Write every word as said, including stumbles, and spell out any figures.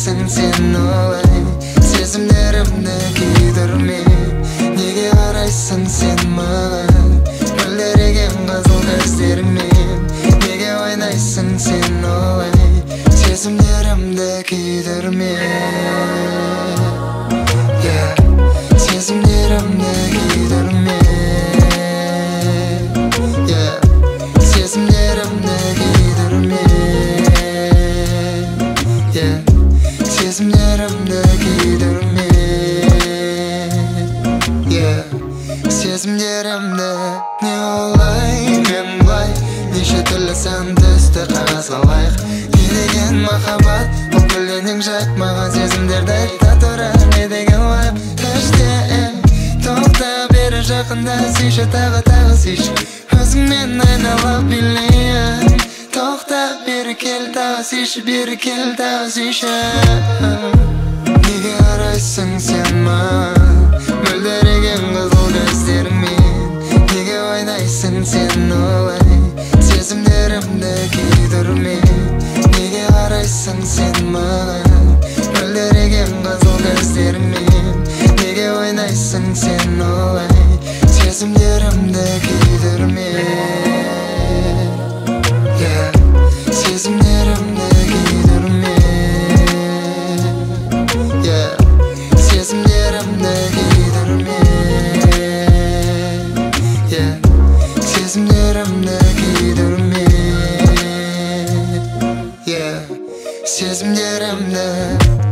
қарайсың сен олай, сезімдерімді күйдірме. Неге қарайсың сен маған, мөлдіреген қызыл көздермен? Неге ойнайсың сен олай, сезімдерімді күйдірме. Сезімдерімді күйдірме. Сезімдерімді күйдірме. Сезімдерімді күйдірме. Сезімдерімді не олай, мен бұлай, неше түрлі сан түсті қағазға лайық. Не деген махаббат, бұл гүлденің жайт, маған сезімдерді айта тұра. Не деген лайық, іште тоқта бері жақында сүйші, тағы тағы сүйші, өзіңмен айналып билейін. Тоқта бері кел, тағы сүйші, бері кел, тағы сүйші. Неге қарайсың сен маған, мөлдіреген қызыл көздермен? Неге ойнайсың сен олай, сезімдерімді күйдірме. Неге қарайсың сен маған, мөлдіреген қызыл көздермен? Неге ойнайсың сен олай, сезімдерімді күйдірме. Сезімдерімді күйдірме. Сезімдерімді күйдірме. Сезімдерімді күйдірме. Сезімдерімді